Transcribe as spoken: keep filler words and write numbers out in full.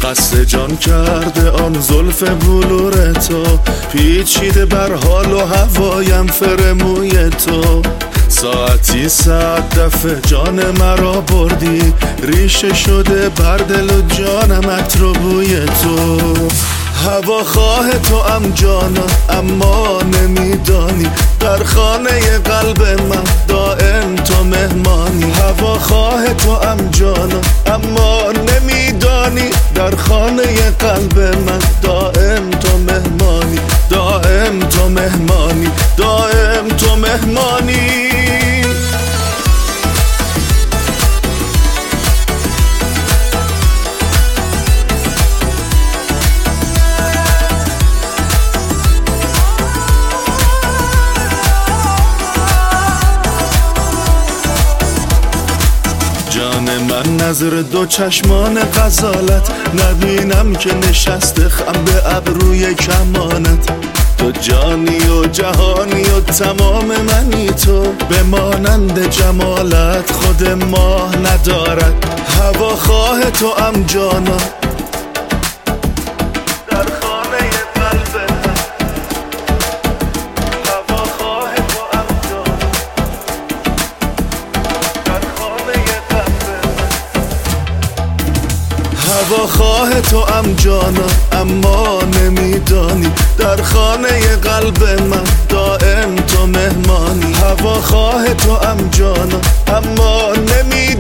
مست جان کرده آن زلف بلور تو، پیچیده بر حال و هوایم فرموی تو. ساعتی صد دفعه جان مرا بردی، ریشه شده بر دل و جانم عطر و بوی تو. هوا خواه تو ام جانا اما نمیدانی، در خانه قلب من دائم تو مهمانی. هوا خواه تو ام جانا اما نمیدانی، در خانه قلب من دائم تو مهمانی. دائم تو مهمانی، دائم تو مهمانی. جان من نظر دو چشمان غزالت، نبینم که نشسته خم به ابروی کمانت. تو جانی و جهانی و تمام منی، تو به مانند جمالت خود ماه ندارد. هوا خواه تو ام جانا در خانه قلب من، هوا خواه تو ام جانا در خانه قلب من. هوا خواه تو ام جانا اما نمیدانی، در خانه قلب من دائم تو مهمانی. هوا خواه تو ام جانا اما نمیدانی،